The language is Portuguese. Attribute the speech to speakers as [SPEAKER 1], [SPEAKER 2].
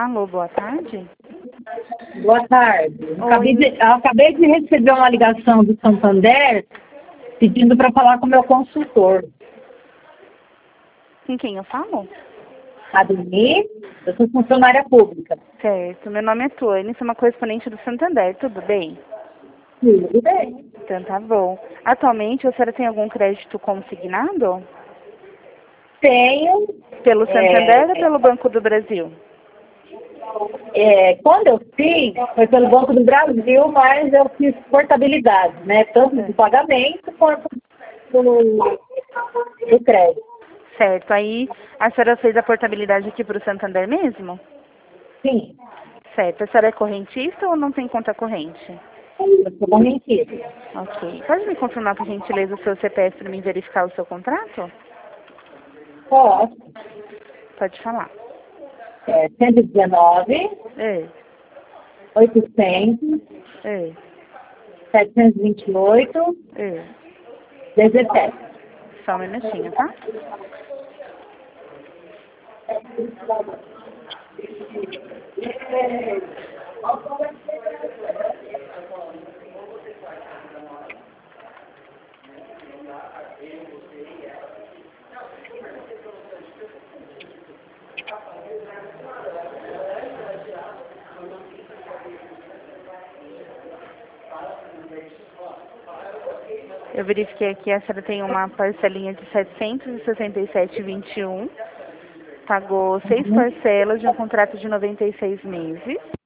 [SPEAKER 1] Alô, boa tarde.
[SPEAKER 2] Boa tarde.
[SPEAKER 1] Oi.
[SPEAKER 2] Acabei de receber uma ligação do Santander pedindo para falar com o meu consultor.
[SPEAKER 1] Com quem eu falo?
[SPEAKER 2] Ademir, eu sou funcionária pública.
[SPEAKER 1] Certo, meu nome é Tuane, sou uma correspondente do Santander, tudo bem?
[SPEAKER 2] Tudo bem.
[SPEAKER 1] Então tá bom. Atualmente, a senhora tem algum crédito consignado?
[SPEAKER 2] Tenho.
[SPEAKER 1] Pelo Santander ou pelo Banco do Brasil?
[SPEAKER 2] Quando eu fiz, foi pelo Banco do Brasil, mas eu fiz portabilidade, né? Tanto do pagamento quanto do crédito.
[SPEAKER 1] Certo, aí a senhora fez a portabilidade aqui para o Santander mesmo?
[SPEAKER 2] Sim,
[SPEAKER 1] Certo, a senhora é correntista ou não tem conta corrente?
[SPEAKER 2] eu sou correntista.
[SPEAKER 1] Ok. Pode me confirmar, por gentileza, o seu CPF para mim verificar o seu contrato?
[SPEAKER 2] Posso.
[SPEAKER 1] Pode falar.
[SPEAKER 2] 119,
[SPEAKER 1] É,
[SPEAKER 2] 800,
[SPEAKER 1] é,
[SPEAKER 2] 728,
[SPEAKER 1] é.
[SPEAKER 2] 17.
[SPEAKER 1] Só um minutinho, tá? Eu verifiquei aqui, a senhora tem uma parcelinha de 767,21. Pagou 6 parcelas de um contrato de 96 meses.